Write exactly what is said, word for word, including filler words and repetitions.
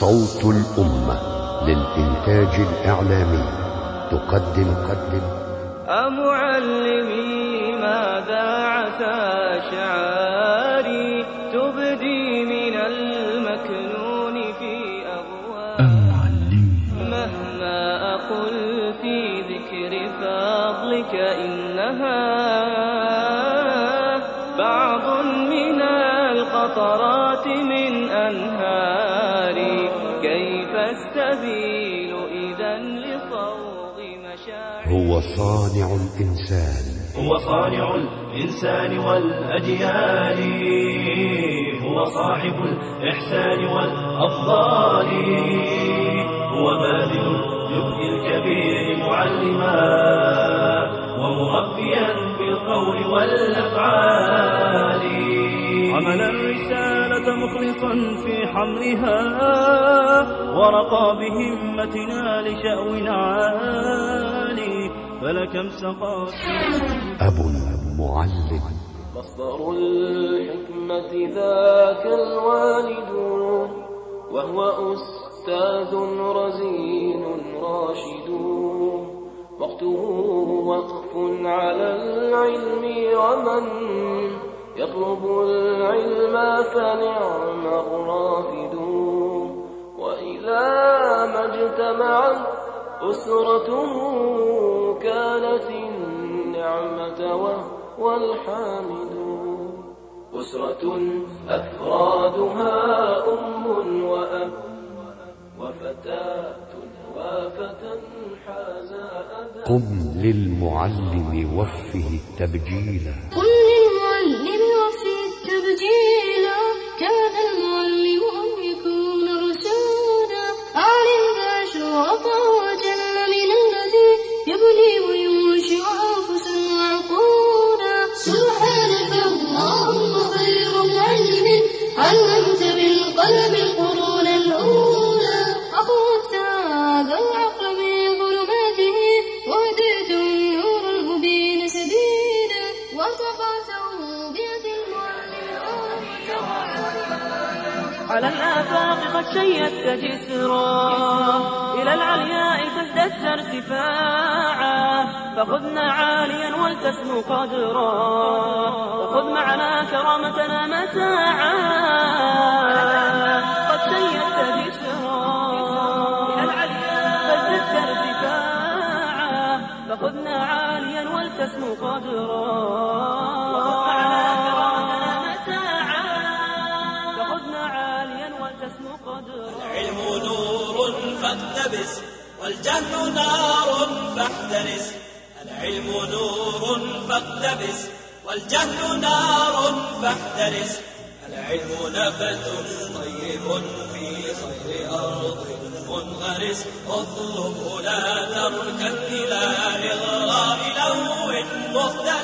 صوت الأمة للإنتاج الإعلامي تقدم قدم أمعلمي ماذا عسى شعاري تبدي من المكنون في أبواب أمعلمي مهما أقول في ذكر فضلك إنها بعض من القطرات من أنهاري كيف السبيل إذن لصوغ مشاعري. هو صانع الإنسان هو صانع الإنسان والأجيال، هو صاحب الإحسان والأفضال، هو باذل الجهد الكبير معلما ومربيا بالقول والأفعال، عمل الرسالة مخلصا في حملها ورقى بهمتنا لشأو عالي، فلكم سقط أب معلم. مصدر الحكمة ذاك الوالد وهو أستاذ رزين راشد، وقته وقف على العلم ومن يطلب العلم فنعم الرافد، وإذا ما اجتمعت أسرته كانت النعمة وهو الحامد، أسرة أفرادها أم وأب وفتاة وفتى حاز أدب. قم للمعلم وفه التبجيلا، قم للمعلم وفه التبجيلا، كان المعلم أن يكون رسولا، أعلم ذا شرف وجل من الذي يبني وينشئ أنفسا وعقولا. سبحانك اللهم خير معلم علمت بالقلم القرون الأولى، أخرجت هذا العقل من ظلماته وهديته النور المبين سبيلا، وتقعته بيد المعلم على الآفاق قد شيدت جسرا إلى العلياء فازددت ارتفاعا، فخذنا عاليا ولتسمو قدرا وخذ معنا كرامتنا متاعا. قد شيدت جسرا إلى العلياء فازددت ارتفاعا، فخذنا عاليا ولتسمو قدرا وخذ معنا كرامتنا متاعا. فخذنا عاليا ولتسمو قدرا. العلم نور فاقتبس والجهل نار فاحترس، العلم نور فاقتبس والجهل نار فاحترس، العلم نبت طيب في خير أرض منغرس، اطلب لا تركن إلى إغراء لهو مختلف.